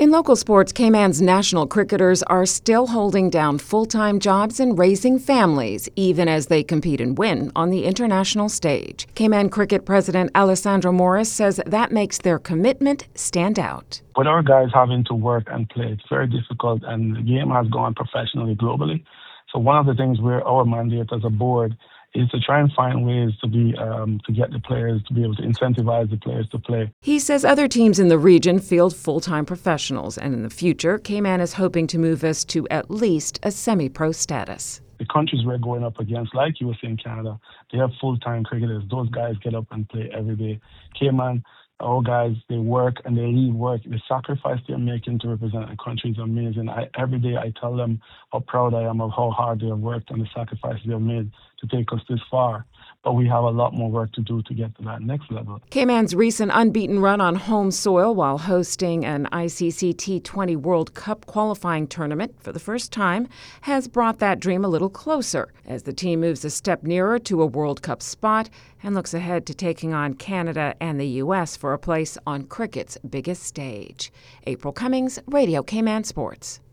In local sports, Cayman's national cricketers are still holding down full-time jobs and raising families, even as they compete and win on the international stage. Cayman Cricket President Alessandro Morris says that makes their commitment stand out. With our guys having to work and play, it's very difficult, and the game has gone professionally globally. So one of the things where our mandate as a board is to try and find ways to get the players to be able to incentivize the players to play. He says other teams in the region field full-time professionals, and in the future, Cayman is hoping to move us to at least a semi-pro status. The countries we're going up against, like USA and Canada, they have full-time cricketers. Those guys get up and play every day. Cayman, our guys, they work and they leave work. The sacrifice they're making to represent the country is amazing. Every day I tell them how proud I am of how hard they have worked and the sacrifices they've made to take us this far. But we have a lot more work to do to get to that next level. Cayman's recent unbeaten run on home soil while hosting an ICC T20 World Cup qualifying tournament for the first time has brought that dream a little closer as the team moves a step nearer to a World Cup spot and looks ahead to taking on Canada and the U.S. for a place on cricket's biggest stage. April Cummings, Radio Cayman Sports.